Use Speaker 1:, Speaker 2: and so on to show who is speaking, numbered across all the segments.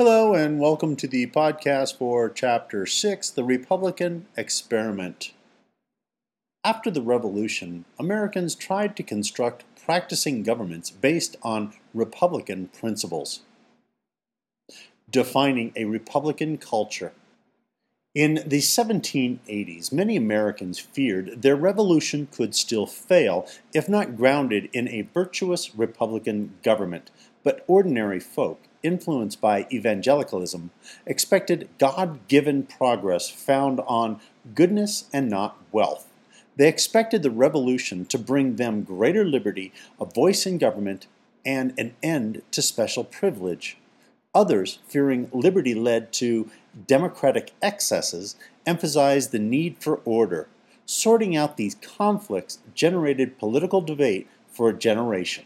Speaker 1: Hello, and welcome to the podcast for Chapter 6, The Republican Experiment. After the Revolution, Americans tried to construct practicing governments based on Republican principles. Defining a Republican culture. In the 1780s, many Americans feared their revolution could still fail if not grounded in a virtuous Republican government, but ordinary folk, influenced by evangelicalism, expected God-given progress found on goodness and not wealth. They expected the revolution to bring them greater liberty, a voice in government, and an end to special privilege. Others, fearing liberty led to democratic excesses, emphasized the need for order. Sorting out these conflicts generated political debate for a generation.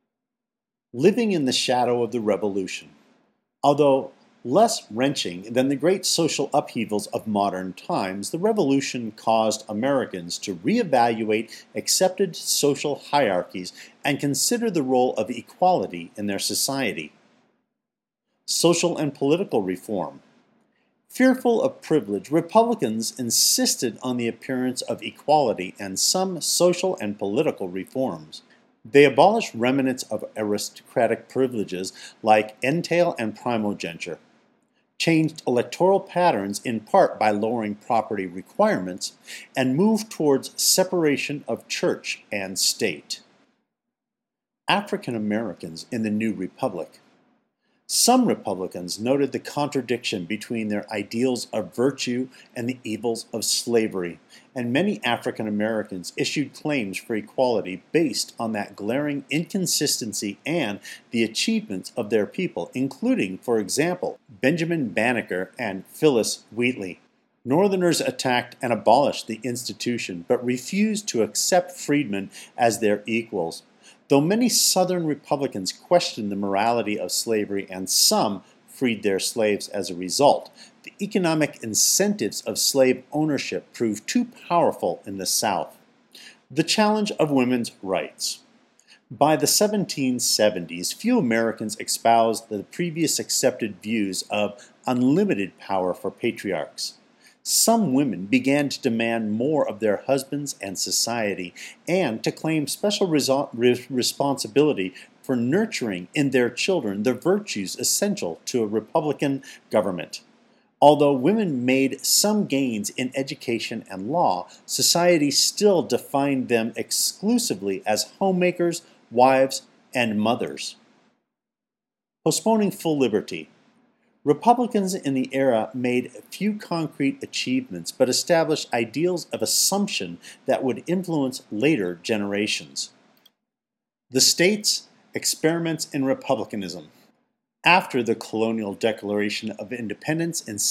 Speaker 1: Living in the shadow of the Revolution. Although less wrenching than the great social upheavals of modern times, the Revolution caused Americans to reevaluate accepted social hierarchies and consider the role of equality in their society. Social and political reform. Fearful of privilege, Republicans insisted on the appearance of equality and some social and political reforms. They abolished remnants of aristocratic privileges like entail and primogeniture, changed electoral patterns in part by lowering property requirements, and moved towards separation of church and state. African Americans in the new republic. Some Republicans noted the contradiction between their ideals of virtue and the evils of slavery, and many African Americans issued claims for equality based on that glaring inconsistency and the achievements of their people, including, for example, Benjamin Banneker and Phyllis Wheatley. Northerners attacked and abolished the institution, but refused to accept freedmen as their equals. Though many Southern Republicans questioned the morality of slavery and some freed their slaves as a result, the economic incentives of slave ownership proved too powerful in the South. The challenge of women's rights. By the 1770s, few Americans espoused the previous accepted views of unlimited power for patriarchs. Some women began to demand more of their husbands and society and to claim special responsibility for nurturing in their children the virtues essential to a Republican government. Although women made some gains in education and law, society still defined them exclusively as homemakers, wives, and mothers. Postponing full liberty. Republicans in the era made few concrete achievements but established ideals of assumption that would influence later generations. The states' experiments in republicanism. After the Colonial Declaration of Independence in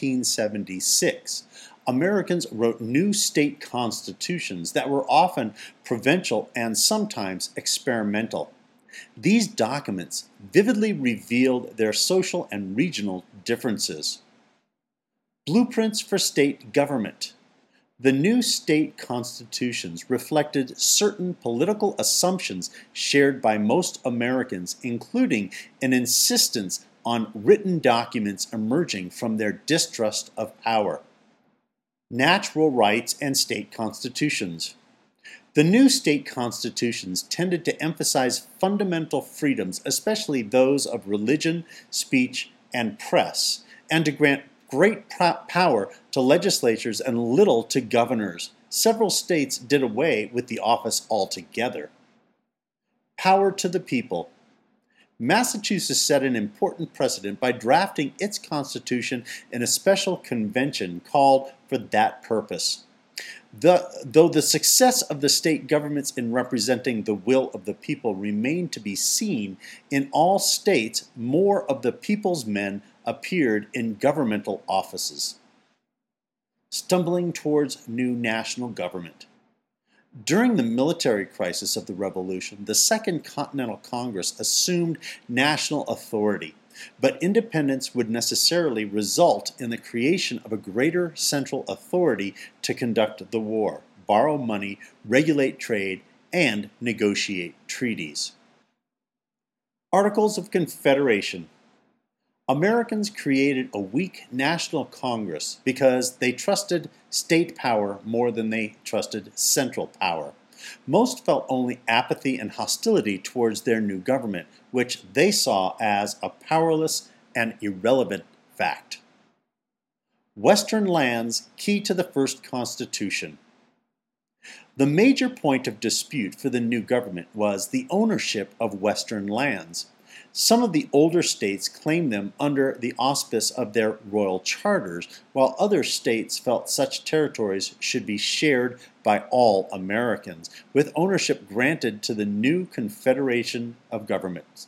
Speaker 1: 1776, Americans wrote new state constitutions that were often provincial and sometimes experimental. These documents vividly revealed their social and regional differences. Blueprints for state government. The new state constitutions reflected certain political assumptions shared by most Americans, including an insistence on written documents emerging from their distrust of power. Natural rights and state constitutions. The new state constitutions tended to emphasize fundamental freedoms, especially those of religion, speech, and press, and to grant great power to legislatures and little to governors. Several states did away with the office altogether. Power to the people. Massachusetts set an important precedent by drafting its constitution in a special convention called for that purpose. Though the success of the state governments in representing the will of the people remained to be seen, in all states more of the people's men appeared in governmental offices. Stumbling towards new national government. During the military crisis of the Revolution, the Second Continental Congress assumed national authority, but independence would necessarily result in the creation of a greater central authority to conduct the war, borrow money, regulate trade, and negotiate treaties. Articles of Confederation. Americans created a weak national Congress because they trusted state power more than they trusted central power. Most felt only apathy and hostility towards their new government, which they saw as a powerless and irrelevant fact. Western lands key to the first Constitution. The major point of dispute for the new government was the ownership of Western lands. Some of the older states claimed them under the auspice of their royal charters, while other states felt such territories should be shared by all Americans, with ownership granted to the new Confederation of Governments.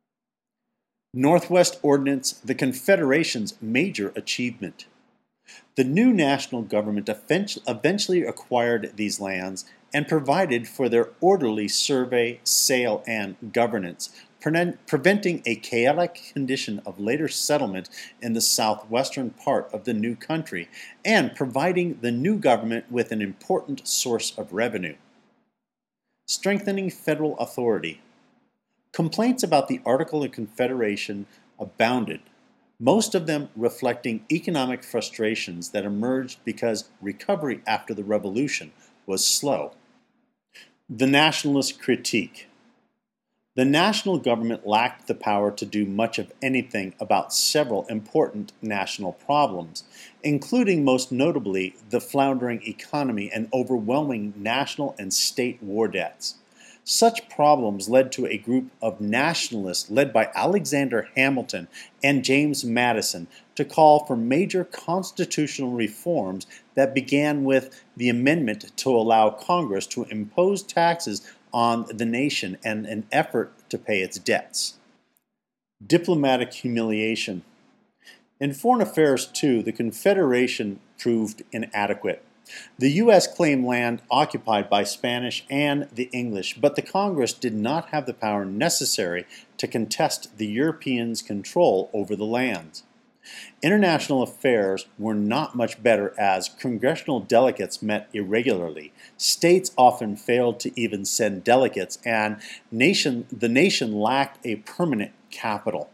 Speaker 1: Northwest Ordinance, the Confederation's major achievement. The new national government eventually acquired these lands and provided for their orderly survey, sale, and governance, preventing a chaotic condition of later settlement in the southwestern part of the new country, and providing the new government with an important source of revenue. Strengthening federal authority. Complaints about the Articles of Confederation abounded, most of them reflecting economic frustrations that emerged because recovery after the Revolution was slow. The nationalist critique. The national government lacked the power to do much of anything about several important national problems, including most notably the floundering economy and overwhelming national and state war debts. Such problems led to a group of nationalists led by Alexander Hamilton and James Madison to call for major constitutional reforms that began with the amendment to allow Congress to impose taxes on the nation and an effort to pay its debts. Diplomatic humiliation. In foreign affairs, too, the Confederation proved inadequate. The U.S. claimed land occupied by Spanish and the English, but the Congress did not have the power necessary to contest the Europeans' control over the lands. International affairs were not much better as congressional delegates met irregularly. States often failed to even send delegates, and the nation lacked a permanent capital.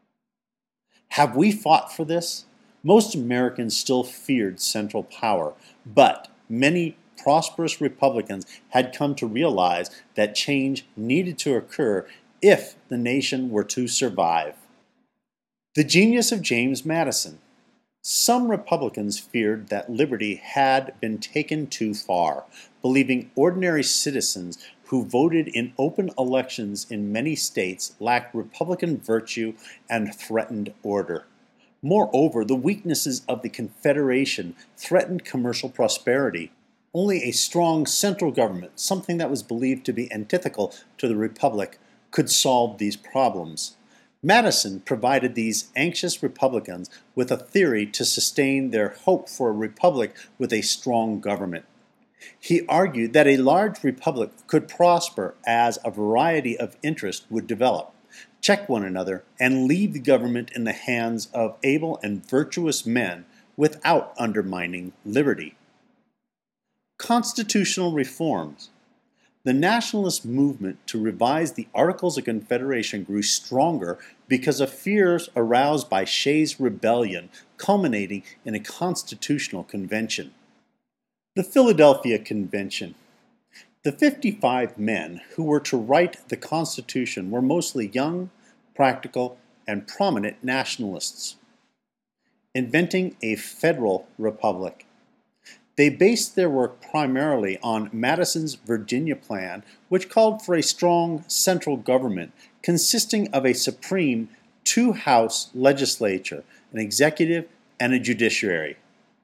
Speaker 1: Have we fought for this? Most Americans still feared central power, but many prosperous Republicans had come to realize that change needed to occur if the nation were to survive. The genius of James Madison. Some Republicans feared that liberty had been taken too far, believing ordinary citizens who voted in open elections in many states lacked Republican virtue and threatened order. Moreover, the weaknesses of the Confederation threatened commercial prosperity. Only a strong central government, something that was believed to be antithetical to the Republic, could solve these problems. Madison provided these anxious Republicans with a theory to sustain their hope for a republic with a strong government. He argued that a large republic could prosper as a variety of interests would develop, check one another, and leave the government in the hands of able and virtuous men without undermining liberty. Constitutional reforms. The nationalist movement to revise the Articles of Confederation grew stronger because of fears aroused by Shays' Rebellion, culminating in a constitutional convention. The Philadelphia Convention. The 55 men who were to write the Constitution were mostly young, practical, and prominent nationalists. Inventing a federal republic. They based their work primarily on Madison's Virginia Plan, which called for a strong central government consisting of a supreme two-house legislature, an executive, and a judiciary.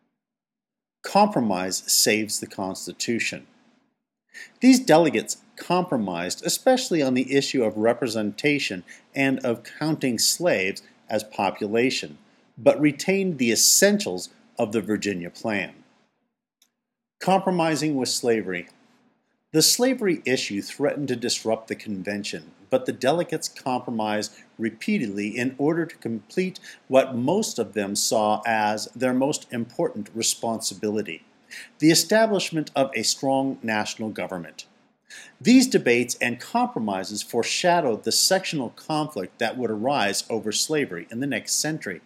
Speaker 1: Compromise saves the Constitution. These delegates compromised, especially on the issue of representation and of counting slaves as population, but retained the essentials of the Virginia Plan. Compromising with slavery. The slavery issue threatened to disrupt the convention, but the delegates compromised repeatedly in order to complete what most of them saw as their most important responsibility: the establishment of a strong national government. These debates and compromises foreshadowed the sectional conflict that would arise over slavery in the next century.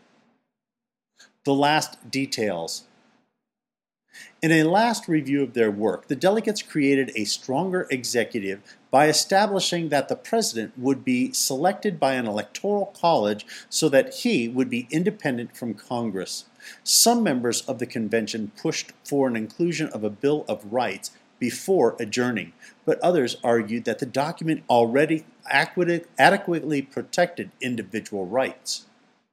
Speaker 1: The last details. In a last review of their work, the delegates created a stronger executive by establishing that the president would be selected by an electoral college so that he would be independent from Congress. Some members of the convention pushed for an inclusion of a Bill of Rights before adjourning, but others argued that the document already adequately protected individual rights.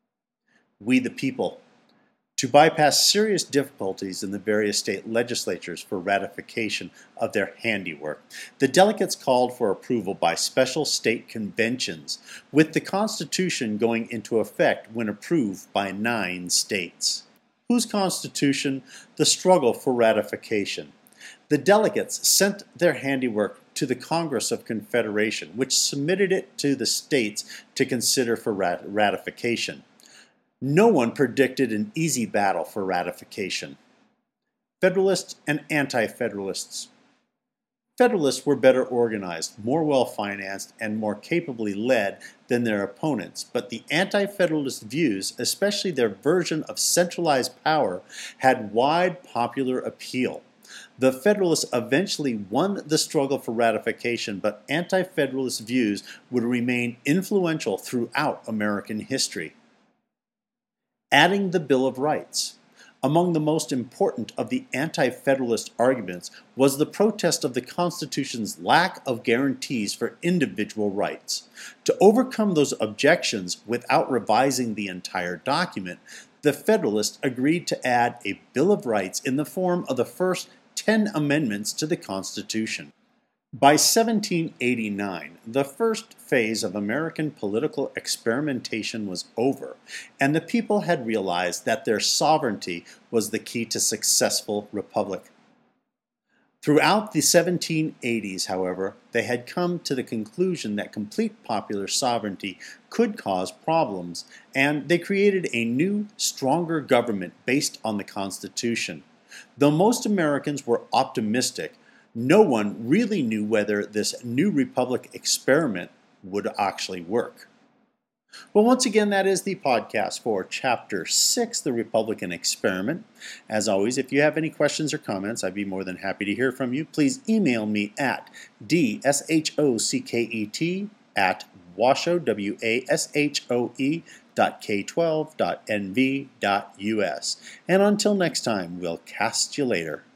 Speaker 1: We the people. To bypass serious difficulties in the various state legislatures for ratification of their handiwork, the delegates called for approval by special state conventions, with the Constitution going into effect when approved by 9 states. Whose Constitution? The struggle for ratification. The delegates sent their handiwork to the Congress of Confederation, which submitted it to the states to consider for ratification. No one predicted an easy battle for ratification. Federalists and Anti-Federalists. Federalists were better organized, more well-financed, and more capably led than their opponents, but the Anti-Federalist views, especially their version of centralized power, had wide popular appeal. The Federalists eventually won the struggle for ratification, but Anti-Federalist views would remain influential throughout American history. Adding the Bill of Rights. Among the most important of the Anti-Federalist arguments was the protest of the Constitution's lack of guarantees for individual rights. To overcome those objections without revising the entire document, the Federalists agreed to add a Bill of Rights in the form of the first 10 amendments to the Constitution. By 1789, the first phase of American political experimentation was over, and the people had realized that their sovereignty was the key to successful republic. Throughout the 1780s, however, they had come to the conclusion that complete popular sovereignty could cause problems, and they created a new, stronger government based on the Constitution. Though most Americans were optimistic, no one really knew whether this new republic experiment would actually work. Well, once again, that is the podcast for Chapter 6, The Republican Experiment. As always, if you have any questions or comments, I'd be more than happy to hear from you. Please email me at dshocket@washoe.k12.nv.us. And until next time, we'll cast you later.